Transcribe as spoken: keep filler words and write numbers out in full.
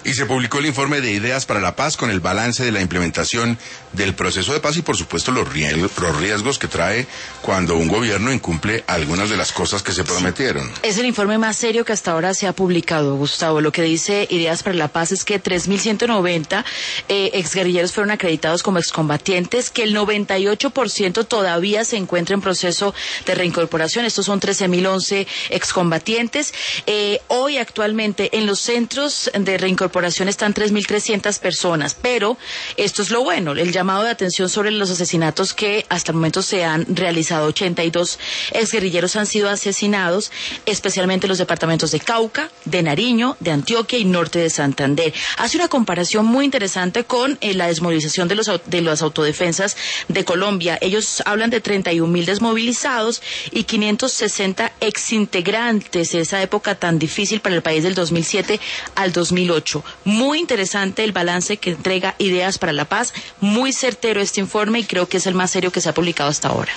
Y se publicó el informe de Ideas para la Paz con el balance de la implementación del proceso de paz y por supuesto los riesgos, los riesgos que trae cuando un gobierno incumple algunas de las cosas que se prometieron. Es el informe más serio que hasta ahora se ha publicado, Gustavo. Lo que dice Ideas para la Paz es que tres mil ciento noventa eh, exguerrilleros fueron acreditados como excombatientes, que el noventa y ocho por ciento todavía se encuentra en proceso de reincorporación. Estos son trece mil once excombatientes. Eh, hoy actualmente en los centros de reincorporación están tres mil trescientas personas, pero esto es lo bueno, el llamado de atención sobre los asesinatos que hasta el momento se han realizado. ochenta y dos exguerrilleros han sido asesinados, especialmente en los departamentos de Cauca, de Nariño, de Antioquia y norte de Santander. Hace una comparación muy interesante con eh, la desmovilización de, los, de las autodefensas de Colombia. Ellos hablan de treinta y un mil desmovilizados y quinientos sesenta exintegrantes de esa época tan difícil para el país del dos mil siete al dos mil ocho. Muy interesante el balance que entrega Ideas para la Paz, muy certero este informe y creo que es el más serio que se ha publicado hasta ahora.